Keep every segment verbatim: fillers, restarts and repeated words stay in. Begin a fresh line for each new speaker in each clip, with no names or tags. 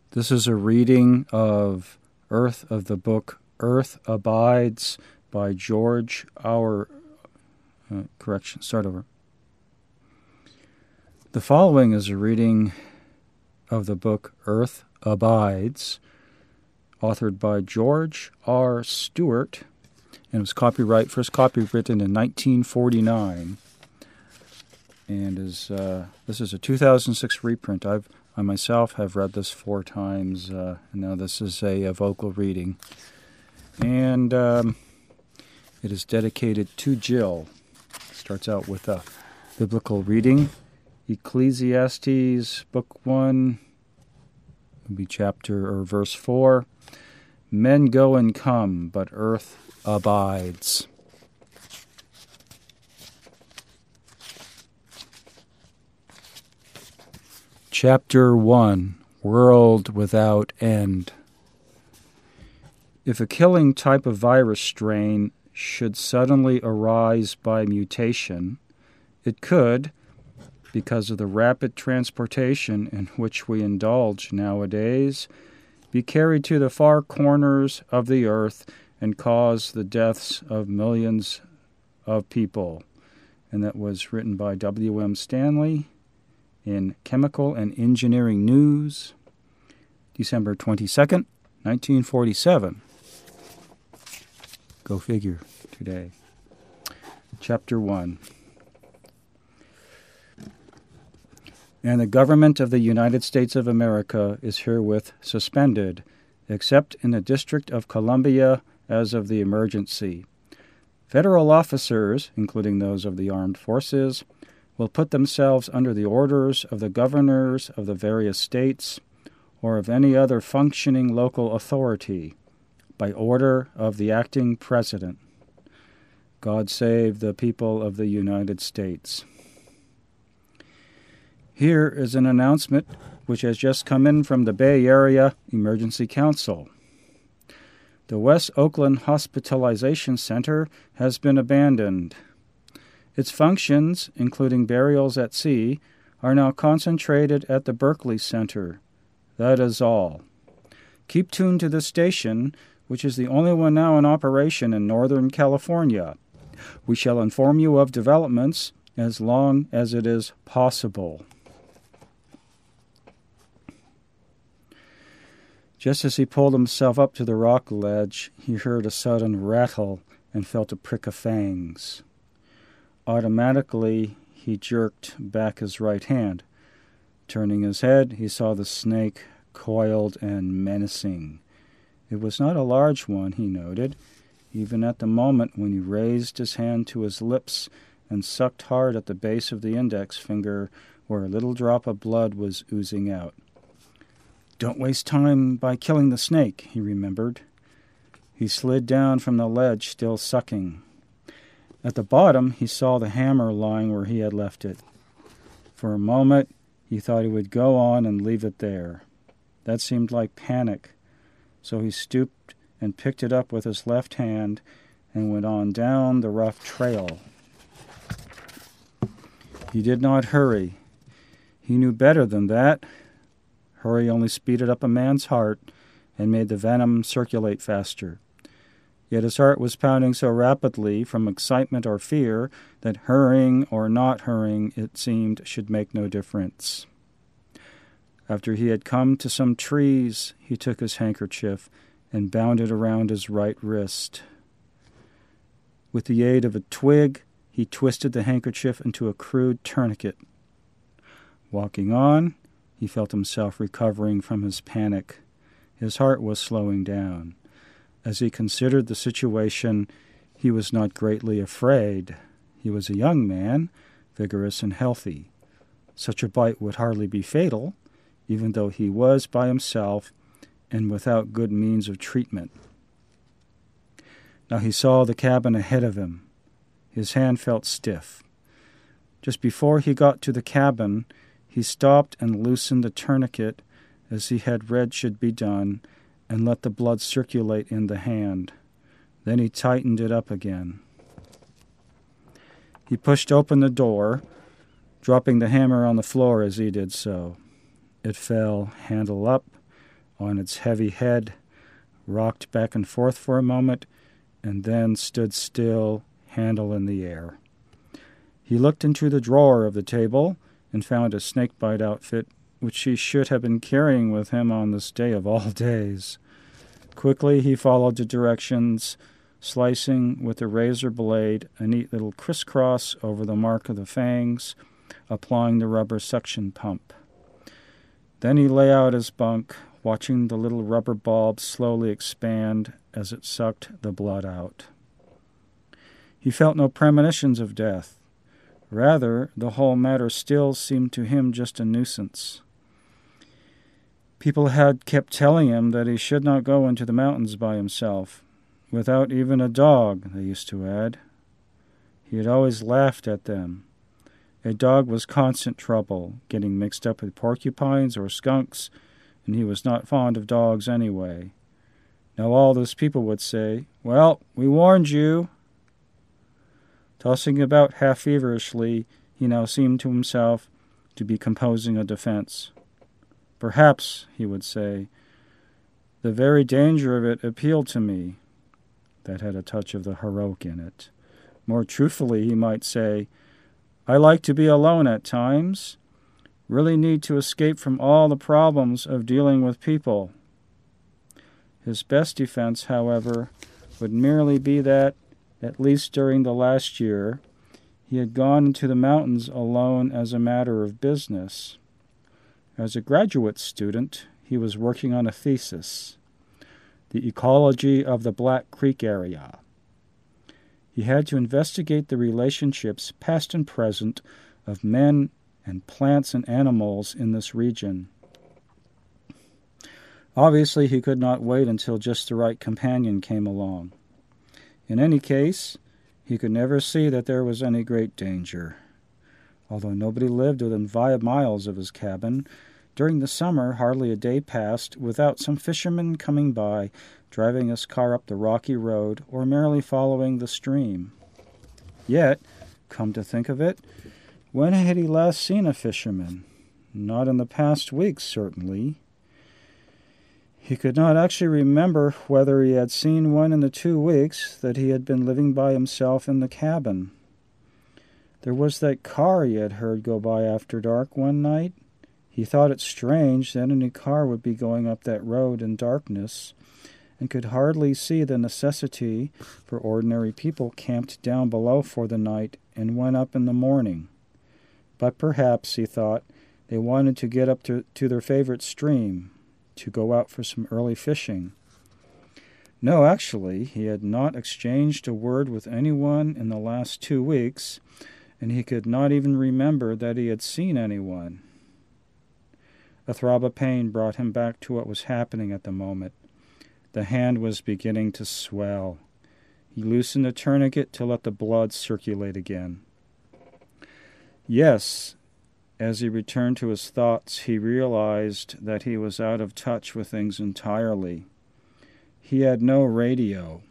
This is a reading of Earth of the book Earth Abides by George Our... Uh, correction, start over. The following is a reading of the book Earth Abides, authored by George R. Stewart, and it was copyright, first copy written in nineteen forty-nine. And is uh, this is a two thousand six reprint. I've I myself have read this four times, uh, and now this is a, a vocal reading. And um, it is dedicated to Jill. Starts out with a biblical reading. Ecclesiastes, Book one, will be chapter or verse four. Men go and come, but earth abides. Chapter one, World Without End. If a killing type of virus strain should suddenly arise by mutation, it could, because of the rapid transportation in which we indulge nowadays, be carried to the far corners of the earth and cause the deaths of millions of people. And that was written by W M Stanley in Chemical and Engineering News, December twenty-second, nineteen forty-seven. Go figure, today. Chapter one. And the government of the United States of America is herewith suspended, except in the District of Columbia as of the emergency. Federal officers, including those of the armed forces, will put themselves under the orders of the governors of the various states or of any other functioning local authority by order of the acting president. God save the people of the United States. Here is an announcement which has just come in from the Bay Area Emergency Council. The West Oakland Hospitalization Center has been abandoned. Its functions, including burials at sea, are now concentrated at the Berkeley Center. That is all. Keep tuned to this station, which is the only one now in operation in Northern California. We shall inform you of developments as long as it is possible. Just as he pulled himself up to the rock ledge, he heard a sudden rattle and felt a prick of fangs. Automatically, he jerked back his right hand. Turning his head, he saw the snake coiled and menacing. It was not a large one, he noted, even at the moment when he raised his hand to his lips and sucked hard at the base of the index finger where a little drop of blood was oozing out. Don't waste time by killing the snake, he remembered. He slid down from the ledge, still sucking. At the bottom, he saw the hammer lying where he had left it. For a moment, he thought he would go on and leave it there. That seemed like panic, so he stooped and picked it up with his left hand and went on down the rough trail. He did not hurry. He knew better than that. Hurry only speeded up a man's heart and made the venom circulate faster. Yet his heart was pounding so rapidly from excitement or fear that hurrying or not hurrying, it seemed, should make no difference. After he had come to some trees, he took his handkerchief and bound it around his right wrist. With the aid of a twig, he twisted the handkerchief into a crude tourniquet. Walking on, he felt himself recovering from his panic. His heart was slowing down. As he considered the situation, he was not greatly afraid. He was a young man, vigorous and healthy. Such a bite would hardly be fatal, even though he was by himself and without good means of treatment. Now he saw the cabin ahead of him. His hand felt stiff. Just before he got to the cabin, he stopped and loosened the tourniquet as he had read should be done, and let the blood circulate in the hand. Then he tightened it up again. He pushed open the door, dropping the hammer on the floor as he did so. It fell, handle up, on its heavy head, rocked back and forth for a moment, and then stood still, handle in the air. He looked into the drawer of the table and found a snakebite outfit, which he should have been carrying with him on this day of all days. Quickly he followed the directions, slicing with a razor blade a neat little crisscross over the mark of the fangs, applying the rubber suction pump. Then he lay out his bunk, watching the little rubber bulb slowly expand as it sucked the blood out. He felt no premonitions of death. Rather, the whole matter still seemed to him just a nuisance. People had kept telling him that he should not go into the mountains by himself, without even a dog, they used to add. He had always laughed at them. A dog was constant trouble, getting mixed up with porcupines or skunks, and he was not fond of dogs anyway. Now all those people would say, "Well, we warned you." Tossing about half feverishly, he now seemed to himself to be composing a defense. "Perhaps," he would say, "the very danger of it appealed to me." That had a touch of the heroic in it. More truthfully, he might say, "I like to be alone at times. Really need to escape from all the problems of dealing with people." His best defense, however, would merely be that, at least during the last year, he had gone into the mountains alone as a matter of business. As a graduate student, he was working on a thesis, The Ecology of the Black Creek Area. He had to investigate the relationships, past and present, of men and plants and animals in this region. Obviously, he could not wait until just the right companion came along. In any case, he could never see that there was any great danger. Although nobody lived within five miles of his cabin, during the summer hardly a day passed without some fisherman coming by, driving his car up the rocky road, or merely following the stream. Yet, come to think of it, when had he last seen a fisherman? Not in the past weeks, certainly. He could not actually remember whether he had seen one in the two weeks that he had been living by himself in the cabin. There was that car he had heard go by after dark one night. He thought it strange that any car would be going up that road in darkness, and could hardly see the necessity for ordinary people camped down below for the night and went up in the morning. But perhaps, he thought, they wanted to get up to, to their favorite stream, to go out for some early fishing. No, actually, he had not exchanged a word with anyone in the last two weeks, and he could not even remember that he had seen anyone. A throb of pain brought him back to what was happening at the moment. The hand was beginning to swell. He loosened the tourniquet to let the blood circulate again. Yes, as he returned to his thoughts, he realized that he was out of touch with things entirely. He had no radio.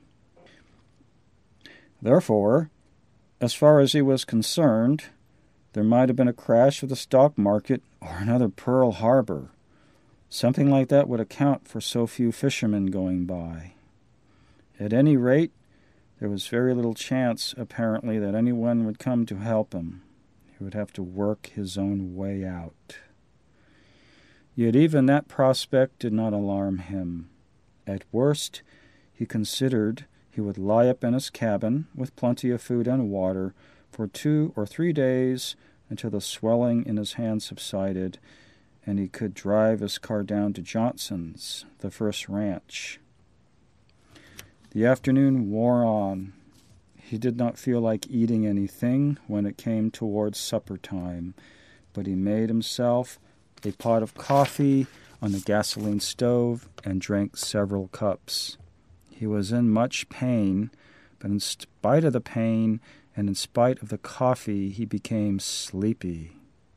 Therefore, as far as he was concerned, there might have been a crash of the stock market or another Pearl Harbor. Something like that would account for so few fishermen going by. At any rate, there was very little chance, apparently, that anyone would come to help him. He would have to work his own way out. Yet even that prospect did not alarm him. At worst, he considered he would lie up in his cabin with plenty of food and water for two or three days until the swelling in his hand subsided, and he could drive his car down to Johnson's, the first ranch. The afternoon wore on. He did not feel like eating anything when it came towards supper time, but he made himself a pot of coffee on the gasoline stove and drank several cups. He was in much pain, but in spite of the pain and in spite of the coffee, he became sleepy.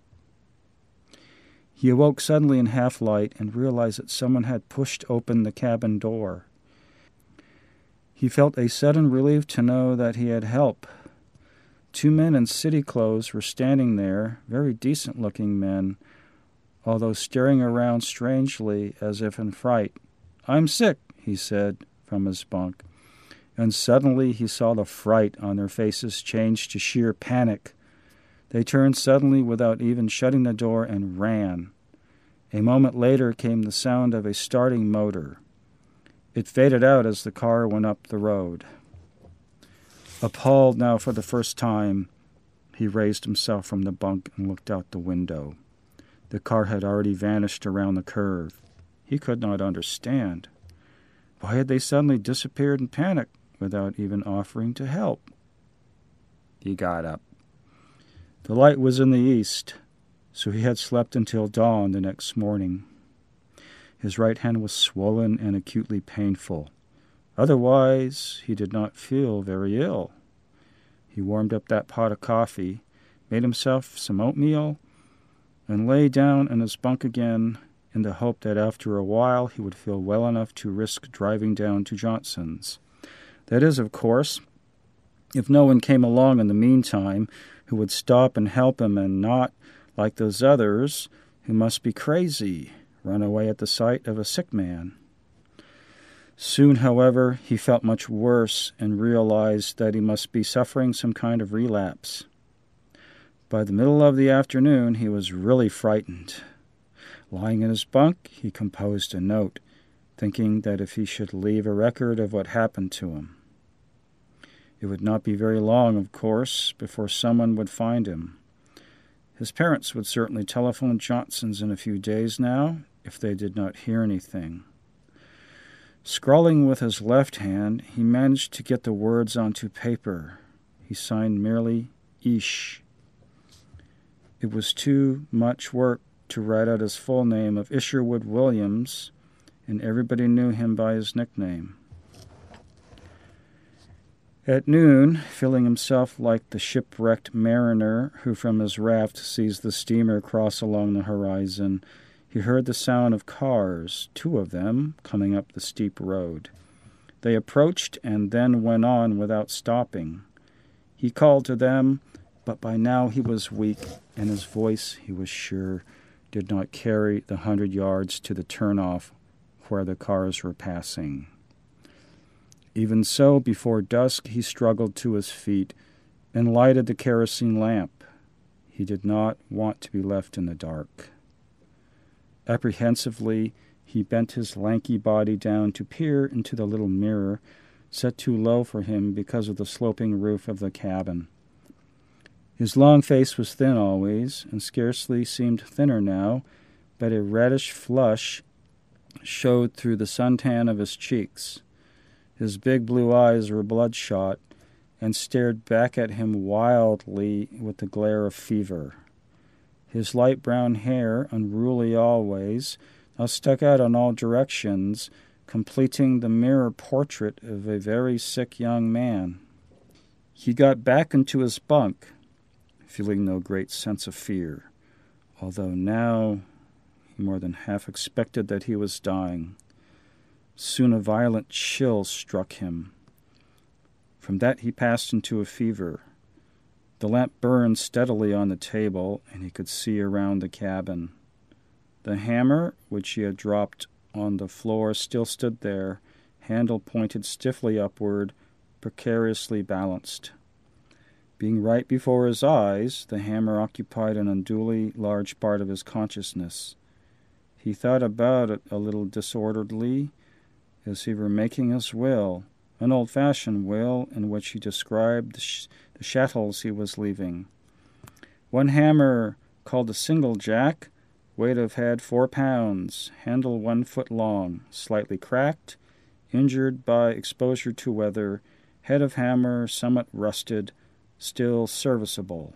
He awoke suddenly in half-light and realized that someone had pushed open the cabin door. He felt a sudden relief to know that he had help. Two men in city clothes were standing there, very decent-looking men, although staring around strangely as if in fright. "I'm sick," he said from his bunk. And suddenly he saw the fright on their faces change to sheer panic. They turned suddenly without even shutting the door and ran. A moment later came the sound of a starting motor. It faded out as the car went up the road. Appalled now for the first time, he raised himself from the bunk and looked out the window. The car had already vanished around the curve. He could not understand. Why had they suddenly disappeared in panic without even offering to help? He got up. The light was in the east, so he had slept until dawn the next morning. His right hand was swollen and acutely painful. Otherwise, he did not feel very ill. He warmed up that pot of coffee, made himself some oatmeal, and lay down in his bunk again in the hope that after a while he would feel well enough to risk driving down to Johnson's. That is, of course, if no one came along in the meantime who would stop and help him and not, like those others, who must be crazy, run away at the sight of a sick man. Soon, however, he felt much worse and realized that he must be suffering some kind of relapse. By the middle of the afternoon, he was really frightened. Lying in his bunk, he composed a note, thinking that if he should leave a record of what happened to him. It would not be very long, of course, before someone would find him. His parents would certainly telephone Johnson's in a few days now, if they did not hear anything. Scrawling with his left hand, he managed to get the words onto paper. He signed merely Ish. It was too much work to write out his full name of Isherwood Williams, and everybody knew him by his nickname. At noon, feeling himself like the shipwrecked mariner who from his raft sees the steamer cross along the horizon, he heard the sound of cars, two of them, coming up the steep road. They approached and then went on without stopping. He called to them, but by now he was weak, and his voice, he was sure, did not carry the hundred yards to the turnoff where the cars were passing. Even so, before dusk, he struggled to his feet and lighted the kerosene lamp. He did not want to be left in the dark. Apprehensively, he bent his lanky body down to peer into the little mirror, set too low for him because of the sloping roof of the cabin. His long face was thin always, and scarcely seemed thinner now, but a reddish flush showed through the suntan of his cheeks. His big blue eyes were bloodshot and stared back at him wildly with the glare of fever. His light brown hair, unruly always, now stuck out in all directions, completing the mirror portrait of a very sick young man. He got back into his bunk, feeling no great sense of fear, although now he more than half expected that he was dying. Soon a violent chill struck him. From that he passed into a fever. The lamp burned steadily on the table, and he could see around the cabin. The hammer, which he had dropped on the floor, still stood there, handle pointed stiffly upward, precariously balanced. Being right before his eyes, the hammer occupied an unduly large part of his consciousness. He thought about it a little disorderly, as he were making his will, an old-fashioned will in which he described the, sh- the chattels he was leaving. One hammer, called a single jack, weight of head four pounds, handle one foot long, slightly cracked, injured by exposure to weather, head of hammer somewhat rusted, still serviceable.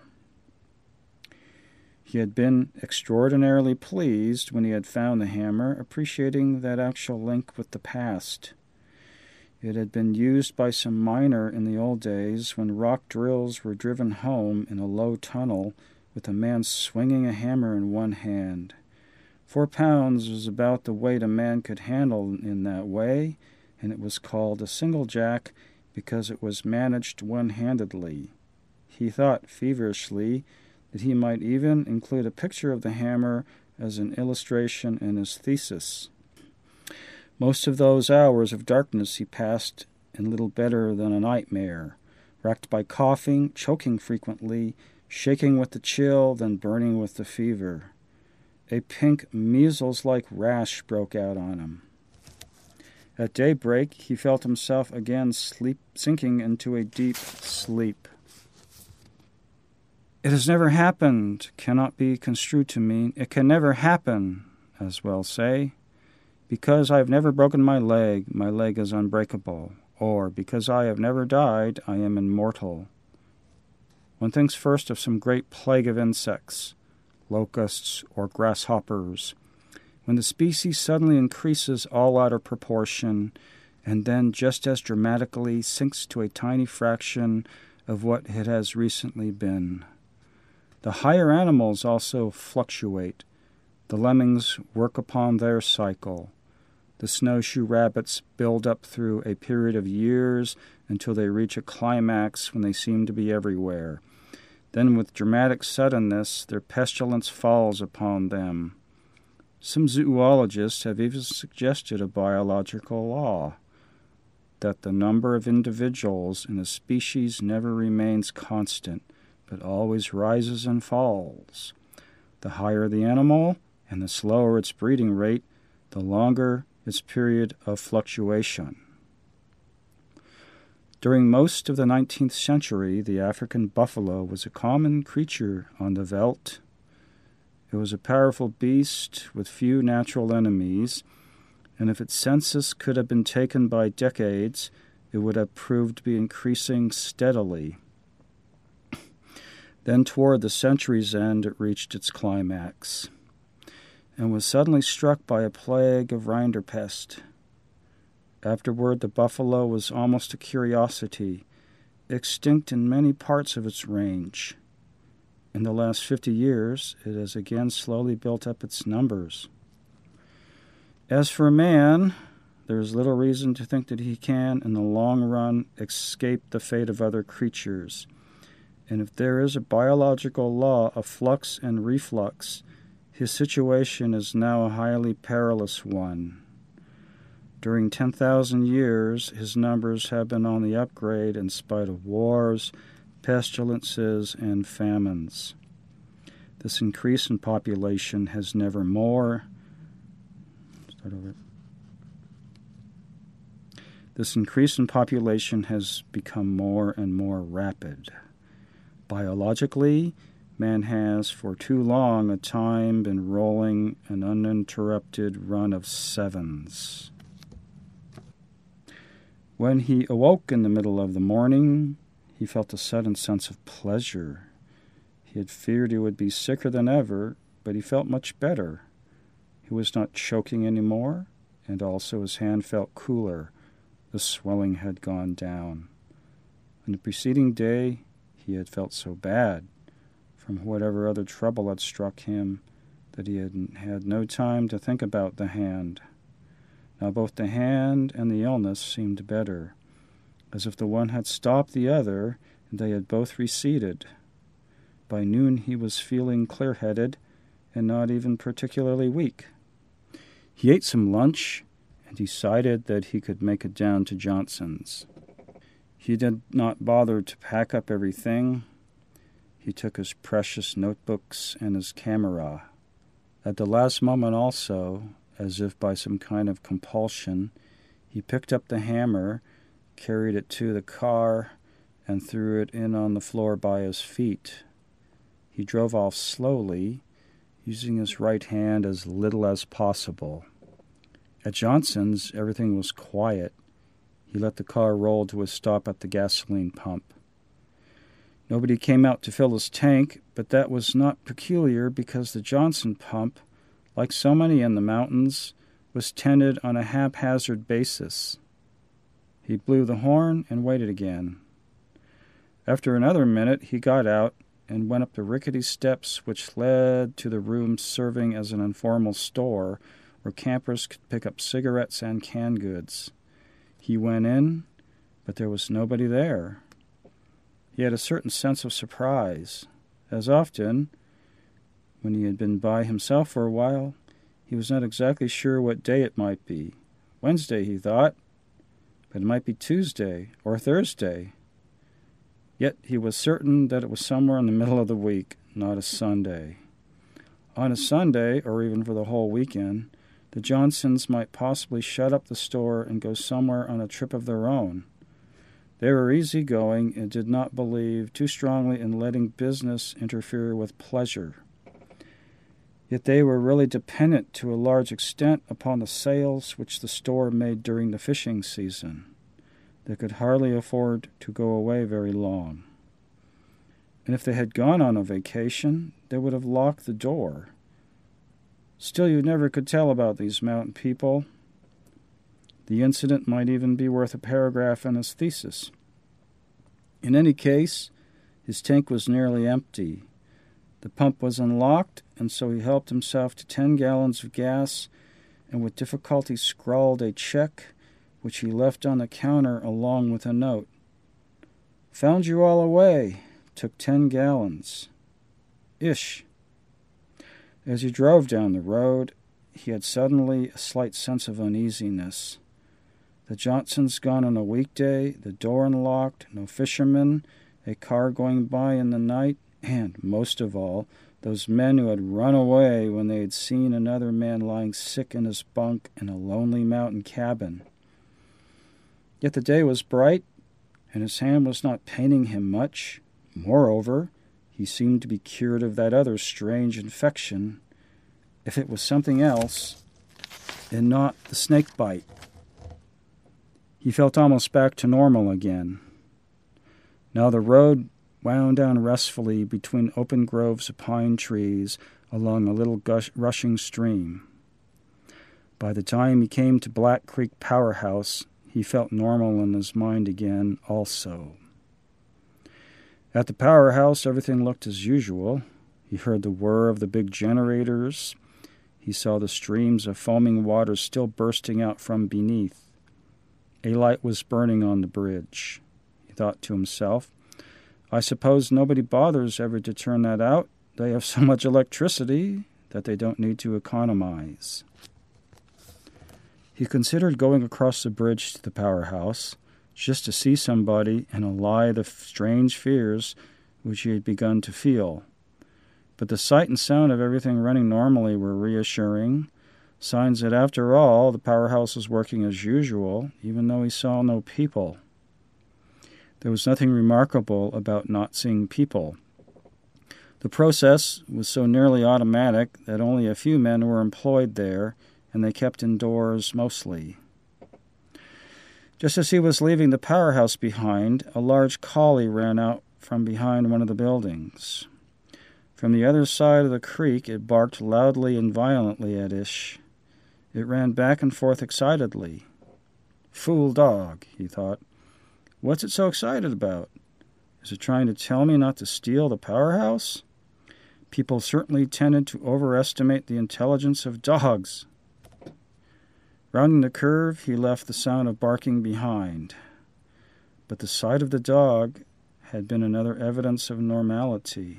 He had been extraordinarily pleased when he had found the hammer, appreciating that actual link with the past. It had been used by some miner in the old days when rock drills were driven home in a low tunnel with a man swinging a hammer in one hand. Four pounds was about the weight a man could handle in that way, and it was called a single jack because it was managed one-handedly. He thought feverishly that he might even include a picture of the hammer as an illustration in his thesis. Most of those hours of darkness he passed in little better than a nightmare, racked by coughing, choking frequently, shaking with the chill, then burning with the fever. A pink measles-like rash broke out on him. At daybreak, he felt himself again sleep, sinking into a deep sleep. It has never happened cannot be construed to mean it can never happen, as well say, because I have never broken my leg, my leg is unbreakable, or because I have never died, I am immortal. One thinks first of some great plague of insects, locusts or grasshoppers, when the species suddenly increases all out of proportion and then just as dramatically sinks to a tiny fraction of what it has recently been. The higher animals also fluctuate. The lemmings work upon their cycle. The snowshoe rabbits build up through a period of years until they reach a climax when they seem to be everywhere. Then with dramatic suddenness, their pestilence falls upon them. Some zoologists have even suggested a biological law, that the number of individuals in a species never remains constant, but always rises and falls. The higher the animal, and the slower its breeding rate, the longer its period of fluctuation. During most of the nineteenth century, the African buffalo was a common creature on the veldt. It was a powerful beast with few natural enemies, and if its census could have been taken by decades, it would have proved to be increasing steadily. Then toward the century's end, it reached its climax, and was suddenly struck by a plague of rinderpest. Afterward, the buffalo was almost a curiosity, extinct in many parts of its range. In the last fifty years, it has again slowly built up its numbers. As for man, there is little reason to think that he can, in the long run, escape the fate of other creatures. And if there is a biological law of flux and reflux, his situation is now a highly perilous one. During ten thousand years, his numbers have been on the upgrade in spite of wars, pestilences, and famines. This increase in population has never more start over. This increase in population has become more and more rapid. Biologically, man has for too long a time been rolling an uninterrupted run of sevens. When he awoke in the middle of the morning, he felt a sudden sense of pleasure. He had feared he would be sicker than ever, but he felt much better. He was not choking any more, and also his hand felt cooler. The swelling had gone down. On the preceding day, he had felt so bad, from whatever other trouble had struck him, that he had had no time to think about the hand. Now both the hand and the illness seemed better, as if the one had stopped the other, and they had both receded. By noon he was feeling clear-headed, and not even particularly weak. He ate some lunch, and decided that he could make it down to Johnson's. He did not bother to pack up everything. He took his precious notebooks and his camera. At the last moment also, as if by some kind of compulsion, he picked up the hammer, carried it to the car, and threw it in on the floor by his feet. He drove off slowly, using his right hand as little as possible. At Johnson's, everything was quiet. He let the car roll to a stop at the gasoline pump. Nobody came out to fill his tank, but that was not peculiar because the Johnson pump, like so many in the mountains, was tended on a haphazard basis. He blew the horn and waited again. After another minute, he got out and went up the rickety steps which led to the room serving as an informal store where campers could pick up cigarettes and canned goods. He went in, but there was nobody there. He had a certain sense of surprise. As often, When he had been by himself for a while, he was not exactly sure what day it might be. Wednesday, he thought, but it might be Tuesday or Thursday. Yet he was certain that it was somewhere in the middle of the week, not a Sunday. On a Sunday, or even for the whole weekend, the Johnsons might possibly shut up the store and go somewhere on a trip of their own. They were easygoing and did not believe too strongly in letting business interfere with pleasure. Yet they were really dependent to a large extent upon the sales which the store made during the fishing season. They could hardly afford to go away very long. And if they had gone on a vacation, they would have locked the door. Still, you never could tell about these mountain people. The incident might even be worth a paragraph in his thesis. In any case, his tank was nearly empty. The pump was unlocked, and so he helped himself to ten gallons of gas and with difficulty scrawled a check, which he left on the counter along with a note. Found you all away. Took ten gallons. Ish. As he drove down the road, he had suddenly a slight sense of uneasiness. The Johnsons gone on a weekday, the door unlocked, no fishermen, a car going by in the night, and, most of all, those men who had run away when they had seen another man lying sick in his bunk in a lonely mountain cabin. Yet the day was bright, and his hand was not paining him much. Moreover, he seemed to be cured of that other strange infection, if it was something else, and not the snake bite. He felt almost back to normal again. Now the road wound down restfully between open groves of pine trees along a little gush, rushing stream. By the time he came to Black Creek Powerhouse, he felt normal in his mind again also. At the powerhouse, everything looked as usual. He heard the whir of the big generators. He saw the streams of foaming water still bursting out from beneath. A light was burning on the bridge. He thought to himself, I suppose nobody bothers ever to turn that out. They have so much electricity that they don't need to economize. He considered going across the bridge to the powerhouse, just to see somebody and allay the strange fears which he had begun to feel. But the sight and sound of everything running normally were reassuring, signs that after all the powerhouse was working as usual, even though he saw no people. There was nothing remarkable about not seeing people. The process was so nearly automatic that only a few men were employed there, and they kept indoors mostly. Just as he was leaving the powerhouse behind, a large collie ran out from behind one of the buildings. From the other side of the creek, it barked loudly and violently at Ish. It ran back and forth excitedly. Fool dog, he thought. What's it so excited about? Is it trying to tell me not to steal the powerhouse? People certainly tended to overestimate the intelligence of dogs. Rounding the curve, he left the sound of barking behind. But the sight of the dog had been another evidence of normality.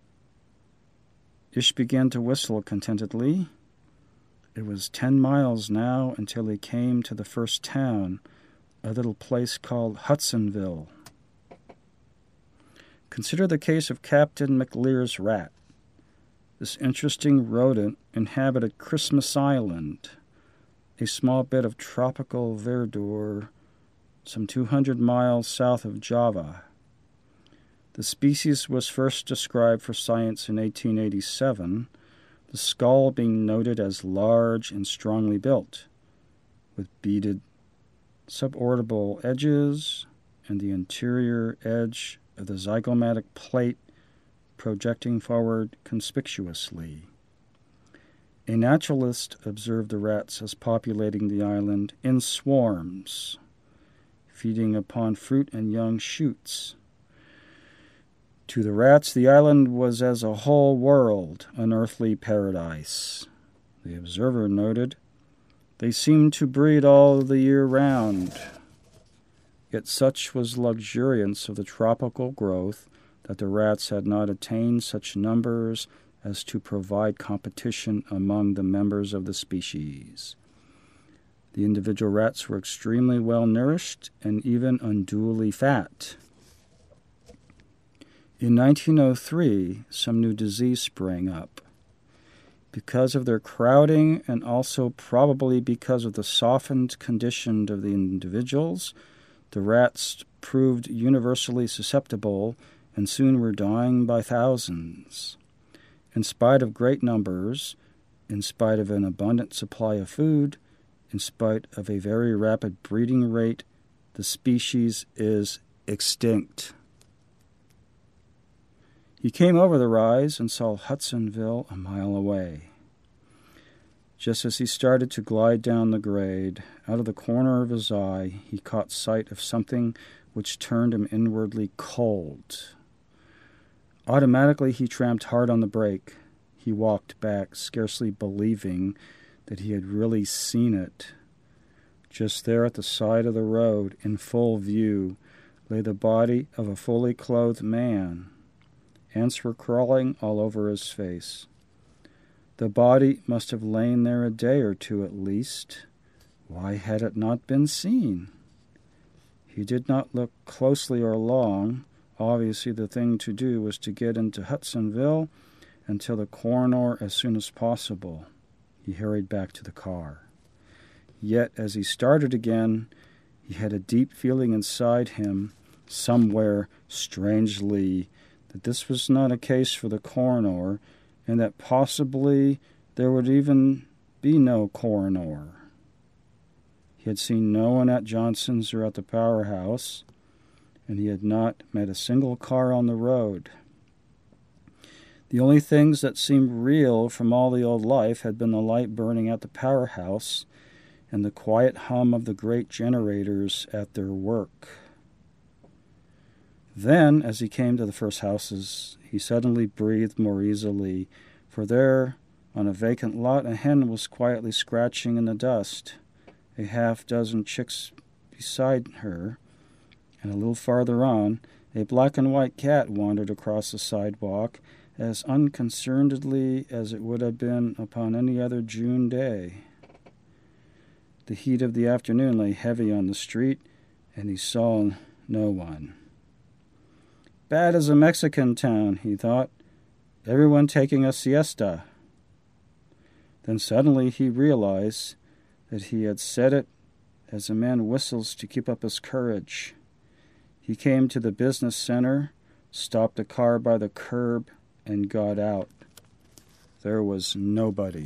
Ish began to whistle contentedly. It was ten miles now until he came to the first town, a little place called Hudsonville. Consider the case of Captain McLear's rat. This interesting rodent inhabited Christmas Island, a small bit of tropical verdure some two hundred miles south of Java. The species was first described for science in eighteen eighty-seven, the skull being noted as large and strongly built, with beaded suborbital edges and the interior edge of the zygomatic plate projecting forward conspicuously. A naturalist observed the rats as populating the island in swarms, feeding upon fruit and young shoots. To the rats, the island was as a whole world, an earthly paradise. The observer noted, they seemed to breed all the year round. Yet such was luxuriance of the tropical growth that the rats had not attained such numbers as to provide competition among the members of the species. The individual rats were extremely well nourished and even unduly fat. In nineteen oh three, some new disease sprang up. Because of their crowding and also probably because of the softened condition of the individuals, the rats proved universally susceptible and soon were dying by thousands. In spite of great numbers, in spite of an abundant supply of food, in spite of a very rapid breeding rate, the species is extinct. He came over the rise and saw Hudsonville a mile away. Just as he started to glide down the grade, out of the corner of his eye, he caught sight of something which turned him inwardly cold. Automatically he tramped hard on the brake. He walked back, scarcely believing that he had really seen it. Just there at the side of the road, in full view, lay the body of a fully clothed man. Ants were crawling all over his face. The body must have lain there a day or two at least. Why had it not been seen? He did not look closely or long. Obviously the thing to do was to get into Hudsonville and tell the coroner as soon as possible. He hurried back to the car. Yet as he started again, he had a deep feeling inside him, somewhere strangely, that this was not a case for the coroner, and that possibly there would even be no coroner. He had seen no one at Johnson's or at the powerhouse, and he had not met a single car on the road. The only things that seemed real from all the old life had been the light burning at the powerhouse and the quiet hum of the great generators at their work. Then, as he came to the first houses, he suddenly breathed more easily, for there, on a vacant lot, a hen was quietly scratching in the dust, a half-dozen chicks beside her, and a little farther on, a black and white cat wandered across the sidewalk as unconcernedly as it would have been upon any other June day. The heat of the afternoon lay heavy on the street, and he saw no one. Bad as a Mexican town, he thought. Everyone taking a siesta. Then suddenly he realized that he had said it as a man whistles to keep up his courage. He came to the business center, stopped the car by the curb, and got out. There was nobody.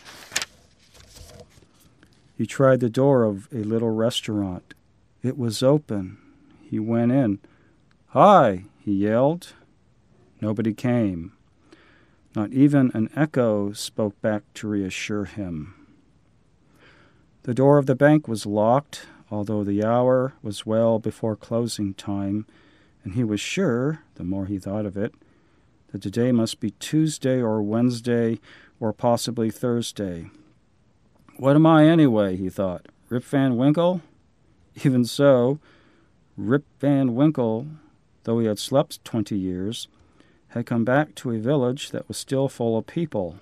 He tried the door of a little restaurant. It was open. He went in. "Hi!" he yelled. Nobody came. Not even an echo spoke back to reassure him. The door of the bank was locked, although the hour was well before closing time, and he was sure, the more he thought of it, that the day must be Tuesday or Wednesday or possibly Thursday. What am I anyway, he thought, Rip Van Winkle? Even so, Rip Van Winkle, though he had slept twenty years, had come back to a village that was still full of people.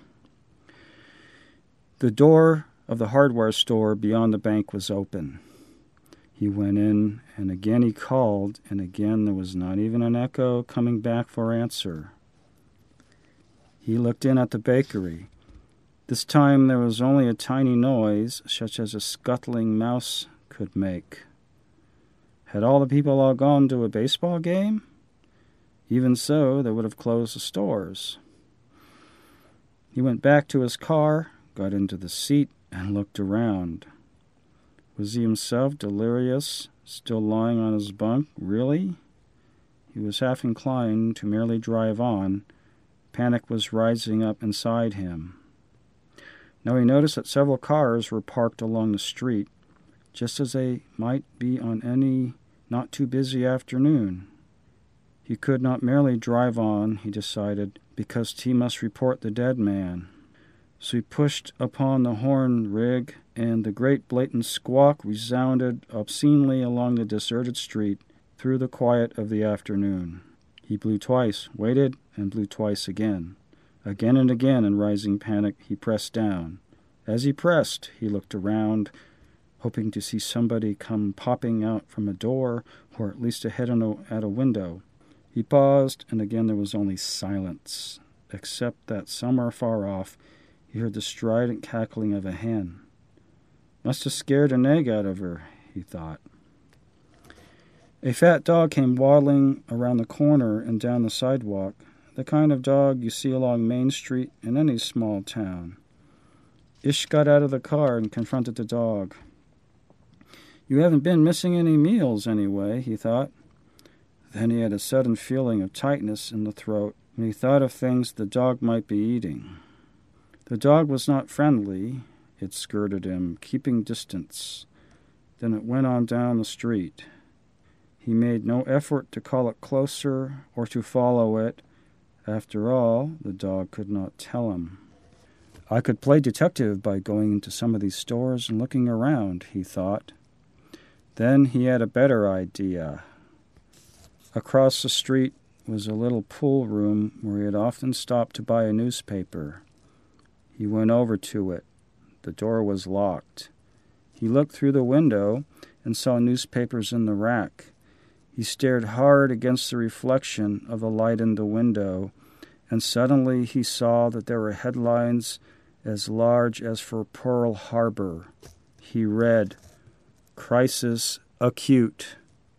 The door of the hardware store beyond the bank was open. He went in, and again he called, and again there was not even an echo coming back for answer. He looked in at the bakery. This time there was only a tiny noise, such as a scuttling mouse could make. Had all the people all gone to a baseball game? Even so, they would have closed the stores. He went back to his car, got into the seat, and looked around. Was he himself delirious, still lying on his bunk? Really? He was half inclined to merely drive on. Panic was rising up inside him. Now he noticed that several cars were parked along the street, just as they might be on any not too busy afternoon. He could not merely drive on, he decided, because he must report the dead man. So he pushed upon the horn rig, and the great blatant squawk resounded obscenely along the deserted street through the quiet of the afternoon. He blew twice, waited, and blew twice again. Again and again, in rising panic, he pressed down. As he pressed, he looked around, hoping to see somebody come popping out from a door or at least a head on a, at a window. He paused, and again there was only silence, except that somewhere far off he heard the strident cackling of a hen. Must have scared an egg out of her, he thought. A fat dog came waddling around the corner and down the sidewalk, the kind of dog you see along Main Street in any small town. Ish got out of the car and confronted the dog. You haven't been missing any meals, anyway, he thought. Then he had a sudden feeling of tightness in the throat, and he thought of things the dog might be eating. The dog was not friendly. It skirted him, keeping distance. Then it went on down the street. He made no effort to call it closer or to follow it. After all, the dog could not tell him. I could play detective by going into some of these stores and looking around, he thought. Then he had a better idea. Across the street was a little pool room where he had often stopped to buy a newspaper. He went over to it. The door was locked. He looked through the window and saw newspapers in the rack. He stared hard against the reflection of the light in the window, and suddenly he saw that there were headlines as large as for Pearl Harbor. He read, "Crisis acute."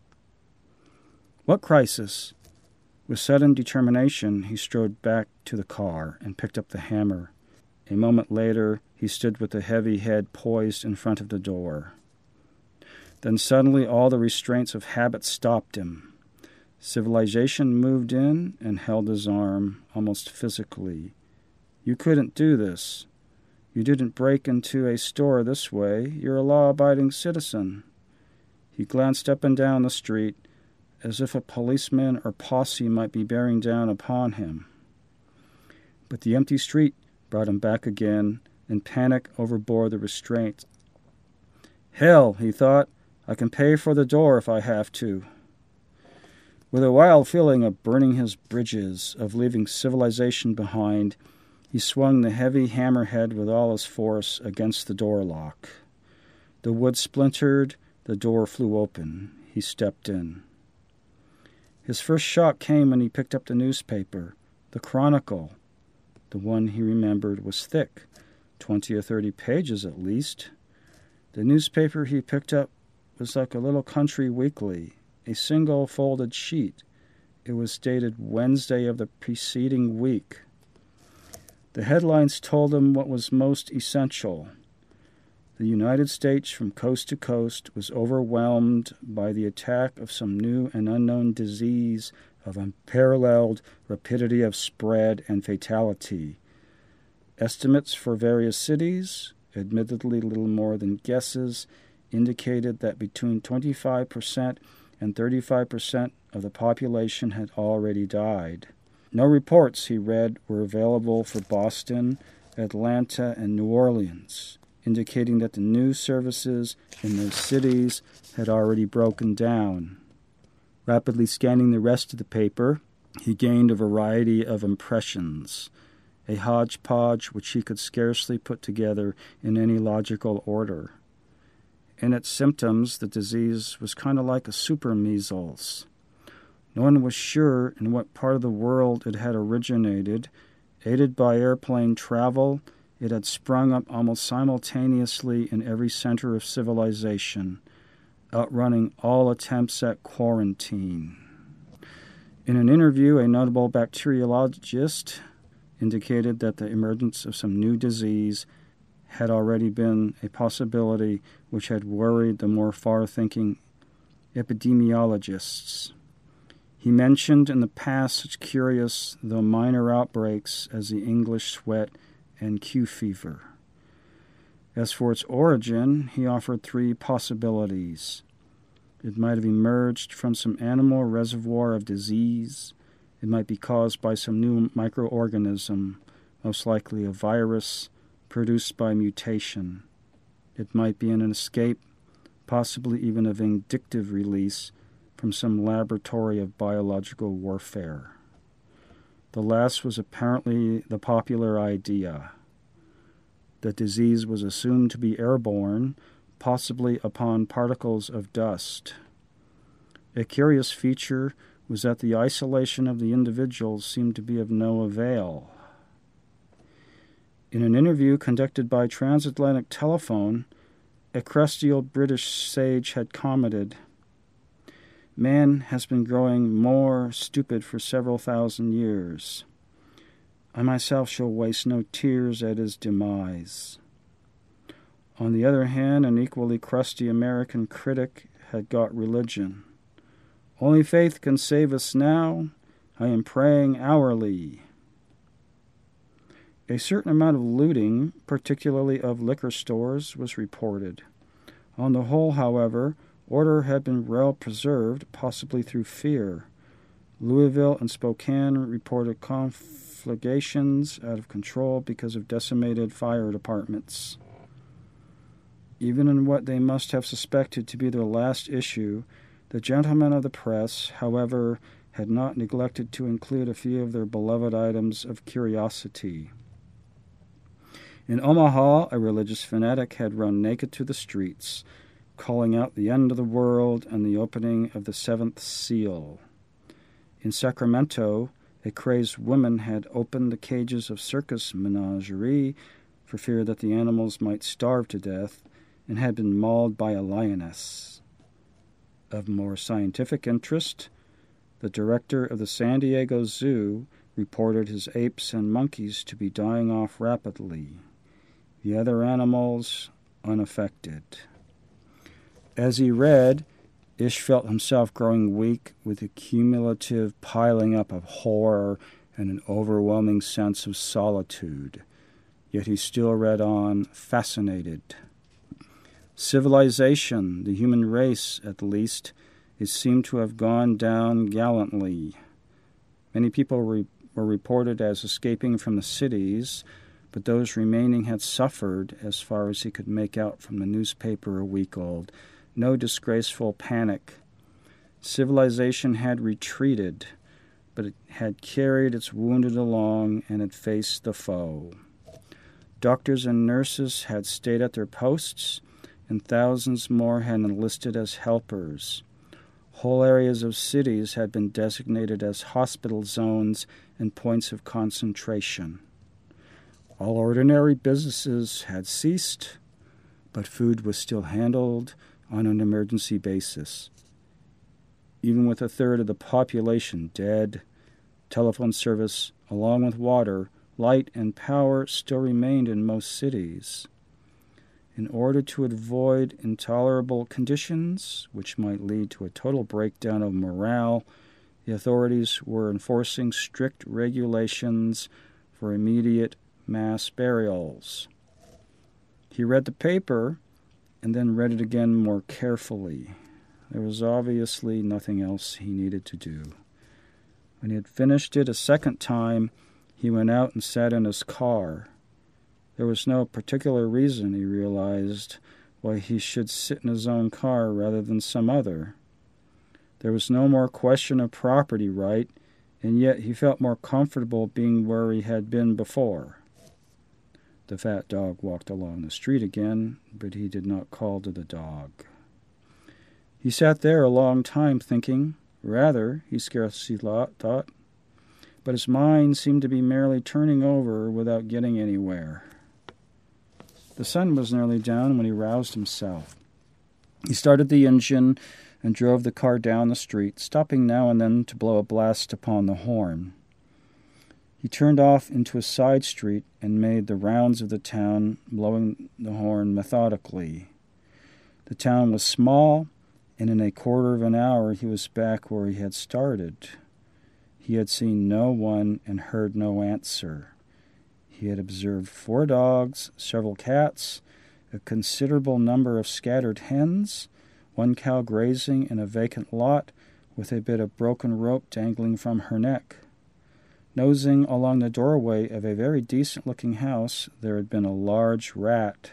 What crisis? With sudden determination, he strode back to the car and picked up the hammer. A moment later, he stood with the heavy head poised in front of the door. Then suddenly all the restraints of habit stopped him. Civilization moved in and held his arm, almost physically. You couldn't do this. You didn't break into a store this way. You're a law-abiding citizen. He glanced up and down the street, as if a policeman or posse might be bearing down upon him. But the empty street brought him back again, and panic overbore the restraint. Hell, he thought, I can pay for the door if I have to. With a wild feeling of burning his bridges, of leaving civilization behind, he swung the heavy hammerhead with all his force against the door lock. The wood splintered, the door flew open. He stepped in. His first shock came when he picked up the newspaper, the Chronicle. The one he remembered was thick, twenty or thirty pages at least. The newspaper he picked up was like a little country weekly, a single folded sheet. It was dated Wednesday of the preceding week. The headlines told him what was most essential. The United States from coast to coast was overwhelmed by the attack of some new and unknown disease of unparalleled rapidity of spread and fatality. Estimates for various cities, admittedly little more than guesses, indicated that between twenty-five percent and thirty-five percent of the population had already died. No reports, he read, were available for Boston, Atlanta, and New Orleans, indicating that the news services in those cities had already broken down. Rapidly scanning the rest of the paper, he gained a variety of impressions, a hodgepodge which he could scarcely put together in any logical order. In its symptoms, the disease was kind of like a super measles. No one was sure in what part of the world it had originated. Aided by airplane travel, it had sprung up almost simultaneously in every center of civilization, outrunning all attempts at quarantine. In an interview, a notable bacteriologist indicated that the emergence of some new disease had already been a possibility which had worried the more far-thinking epidemiologists. He mentioned in the past such curious, though minor outbreaks as the English sweat and Q fever. As for its origin, he offered three possibilities. It might have emerged from some animal reservoir of disease. It might be caused by some new microorganism, most likely a virus, produced by mutation. It might be an escape, possibly even a vindictive release from some laboratory of biological warfare. The last was apparently the popular idea. The disease was assumed to be airborne, possibly upon particles of dust. A curious feature was that the isolation of the individuals seemed to be of no avail. In an interview conducted by Transatlantic Telephone, a crusty old British sage had commented, "Man has been growing more stupid for several thousand years. I myself shall waste no tears at his demise." On the other hand, an equally crusty American critic had got religion. "Only faith can save us now. I am praying hourly." A certain amount of looting, particularly of liquor stores, was reported. On the whole, however, order had been well preserved, possibly through fear. Louisville and Spokane reported conflagrations out of control because of decimated fire departments. Even in what they must have suspected to be their last issue, the gentlemen of the press, however, had not neglected to include a few of their beloved items of curiosity. In Omaha, a religious fanatic had run naked to the streets, calling out the end of the world and the opening of the seventh seal. In Sacramento, a crazed woman had opened the cages of circus menagerie for fear that the animals might starve to death, and had been mauled by a lioness. Of more scientific interest, the director of the San Diego Zoo reported his apes and monkeys to be dying off rapidly, the other animals unaffected. As he read, Ish felt himself growing weak with a cumulative piling up of horror and an overwhelming sense of solitude. Yet he still read on, fascinated. Civilization, the human race at least, it seemed to have gone down gallantly. Many people re- were reported as escaping from the cities, but those remaining had suffered, as far as he could make out from the newspaper a week old, no disgraceful panic. Civilization had retreated, but it had carried its wounded along and had faced the foe. Doctors and nurses had stayed at their posts, and thousands more had enlisted as helpers. Whole areas of cities had been designated as hospital zones and points of concentration. All ordinary businesses had ceased, but food was still handled on an emergency basis. Even with a third of the population dead, telephone service, along with water, light, and power still remained in most cities. In order to avoid intolerable conditions, which might lead to a total breakdown of morale, the authorities were enforcing strict regulations for immediate mass burials. He read the paper and then read it again more carefully. There was obviously nothing else he needed to do. When he had finished it a second time, he went out and sat in his car. There was no particular reason, he realized, why he should sit in his own car rather than some other. There was no more question of property right, and yet he felt more comfortable being where he had been before. The fat dog walked along the street again, but he did not call to the dog. He sat there a long time thinking, rather, he scarcely thought, but his mind seemed to be merely turning over without getting anywhere. The sun was nearly down when he roused himself. He started the engine and drove the car down the street, stopping now and then to blow a blast upon the horn. He turned off into a side street and made the rounds of the town, blowing the horn methodically. The town was small, and in a quarter of an hour he was back where he had started. He had seen no one and heard no answer. He had observed four dogs, several cats, a considerable number of scattered hens, one cow grazing in a vacant lot with a bit of broken rope dangling from her neck. Nosing along the doorway of a very decent-looking house, there had been a large rat.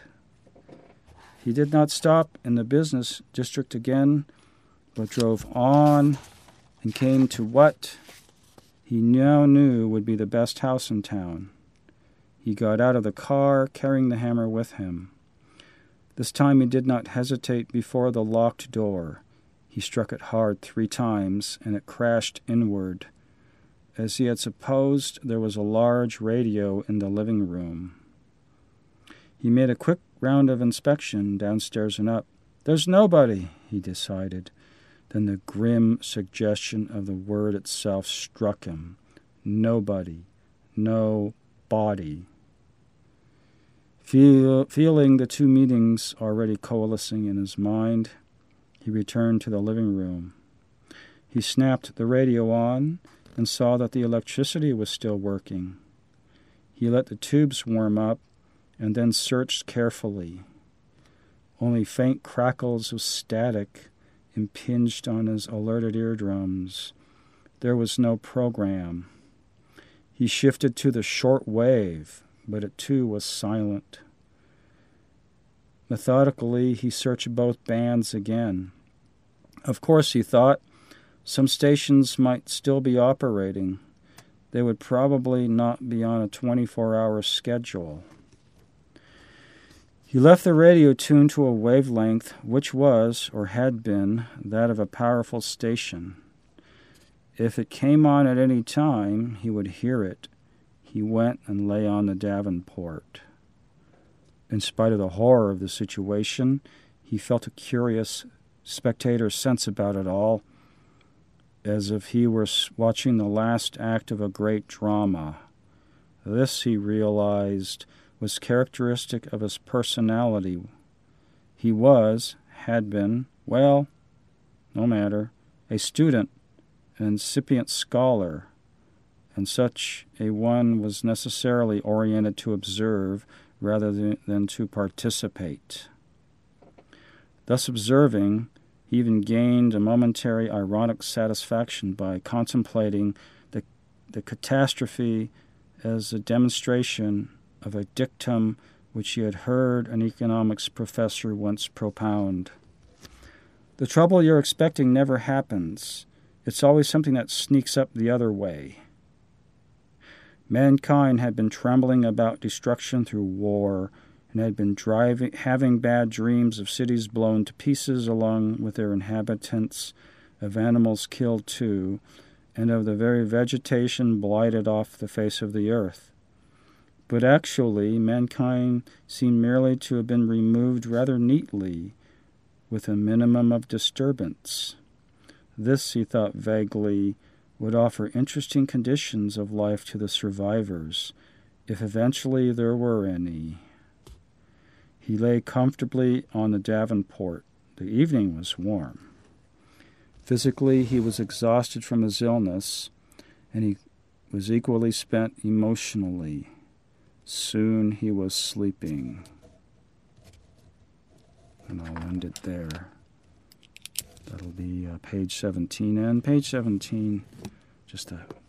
He did not stop in the business district again, but drove on and came to what he now knew would be the best house in town. He got out of the car, carrying the hammer with him. This time he did not hesitate before the locked door. He struck it hard three times, and it crashed inward. As he had supposed, there was a large radio in the living room. He made a quick round of inspection, downstairs and up. "There's nobody," he decided. Then the grim suggestion of the word itself struck him. Nobody. No body. Feel, feeling the two meanings already coalescing in his mind, he returned to the living room. He snapped the radio on and saw that the electricity was still working. He let the tubes warm up and then searched carefully. Only faint crackles of static impinged on his alerted eardrums. There was no program. He shifted to the short wave, but it too was silent. Methodically, he searched both bands again. Of course, he thought, some stations might still be operating. They would probably not be on a twenty-four hour schedule. He left the radio tuned to a wavelength which was, or had been, that of a powerful station. If it came on at any time, he would hear it. He went and lay on the Davenport. In spite of the horror of the situation, he felt a curious spectator sense about it all, as if he were watching the last act of a great drama. This, he realized, was characteristic of his personality. He was, had been, well, no matter, a student, an incipient scholar, and such a one was necessarily oriented to observe rather than, than to participate. Thus observing, he even gained a momentary ironic satisfaction by contemplating the, the catastrophe as a demonstration of a dictum which he had heard an economics professor once propound. The trouble you're expecting never happens. It's always something that sneaks up the other way. Mankind had been trembling about destruction through war, and had been driving, having bad dreams of cities blown to pieces along with their inhabitants, of animals killed too, and of the very vegetation blighted off the face of the earth. But actually, mankind seemed merely to have been removed rather neatly, with a minimum of disturbance. This, he thought vaguely, would offer interesting conditions of life to the survivors, if eventually there were any. He lay comfortably on the Davenport. The evening was warm. Physically, he was exhausted from his illness, and he was equally spent emotionally. Soon he was sleeping. And I'll end it there. That'll be uh, page seventeen. And page seventeen, just a